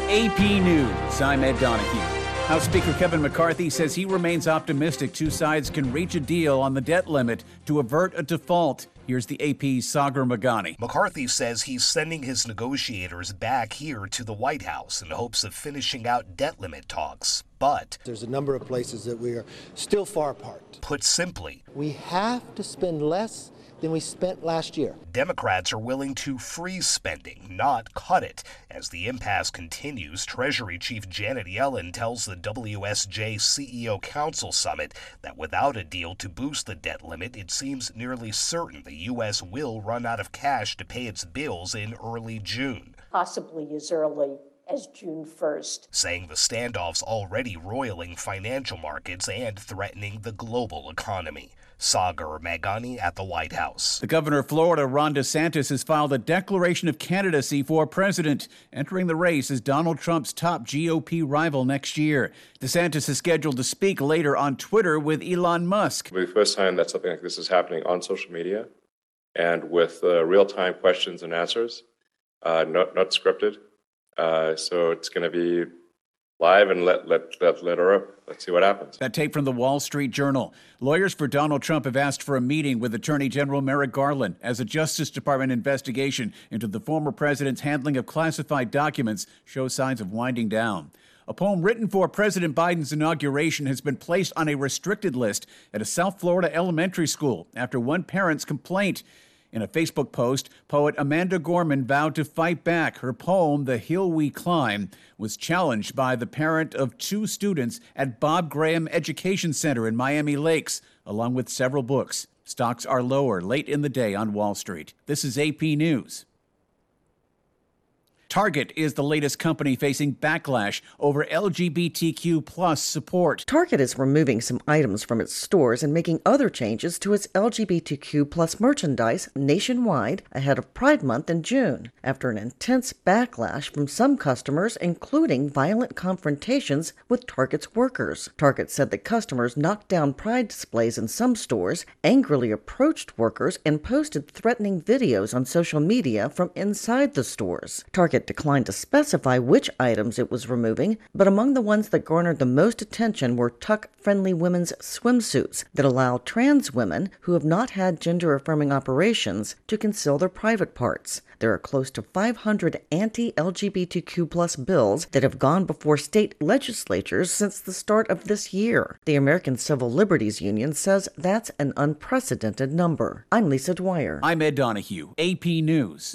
AP News, I'm Ed Donahue. House Speaker Kevin McCarthy says he remains optimistic two sides can reach a deal on the debt limit to avert a default. Here's the AP's Sagar Meghani. McCarthy says he's sending his negotiators back here to the White House in hopes of finishing out debt limit talks. But there's a number of places that we are still far apart. Put simply, we have to spend less than we spent last year. Democrats are willing to freeze spending, not cut it. As the impasse continues, Treasury Chief Janet Yellen tells the WSJ CEO Council Summit that without a deal to boost the debt limit, it seems nearly certain the U.S. will run out of cash to pay its bills in early June. Possibly as early as June 1st. Saying the standoff's already roiling financial markets and threatening the global economy. Sagar Meghani at the White House. The governor of Florida, Ron DeSantis, has filed a declaration of candidacy for president, entering the race as Donald Trump's top GOP rival next year. DeSantis is scheduled to speak later on Twitter with Elon Musk. It'll be the first time that something like this is happening on social media and with real-time questions and answers, not scripted. So it's going to be live and let her up. Let's see what happens. That tape from the Wall Street Journal. Lawyers for Donald Trump have asked for a meeting with Attorney General Merrick Garland as a Justice Department investigation into the former president's handling of classified documents shows signs of winding down. A poem written for President Biden's inauguration has been placed on a restricted list at a South Florida elementary school after one parent's complaint. In a Facebook post, poet Amanda Gorman vowed to fight back. Her poem, The Hill We Climb, was challenged by the parent of two students at Bob Graham Education Center in Miami Lakes, along with several books. Stocks are lower late in the day on Wall Street. This is AP News. Target is the latest company facing backlash over LGBTQ plus support. Target is removing some items from its stores and making other changes to its LGBTQ plus merchandise nationwide ahead of Pride Month in June, after an intense backlash from some customers, including violent confrontations with Target's workers. Target said that customers knocked down Pride displays in some stores, angrily approached workers, and posted threatening videos on social media from inside the stores. Target declined to specify which items it was removing, but among the ones that garnered the most attention were tuck-friendly women's swimsuits that allow trans women who have not had gender-affirming operations to conceal their private parts. There are close to 500 anti-LGBTQ plus bills that have gone before state legislatures since the start of this year. The American Civil Liberties Union says that's an unprecedented number. I'm Lisa Dwyer. I'm Ed Donahue, AP News.